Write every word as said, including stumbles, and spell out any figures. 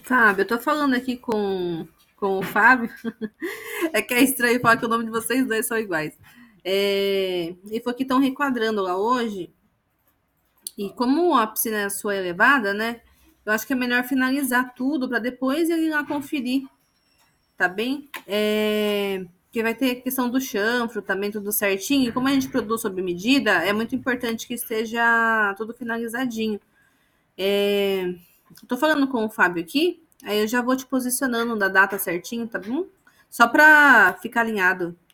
Fábio, eu tô falando aqui com, com o Fábio. É que é estranho falar que o nome de vocês dois são iguais. É, e foi que estão requadrando lá hoje. E como a piscina sua é elevada, né? Eu acho que é melhor finalizar tudo para depois ele ir lá conferir, tá bem? É, porque vai ter a questão do chanfro também, tudo certinho. E como a gente produz sob medida, é muito importante que esteja tudo finalizadinho. É, eu tô falando com o Fábio aqui, aí eu já vou te posicionando da data certinho, tá bom? Só para ficar alinhado.